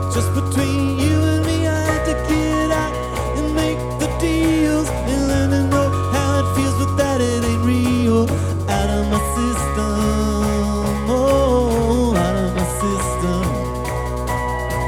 Just between you and me, I had to get out and make the deals and learn to know how it feels, but that it ain't real.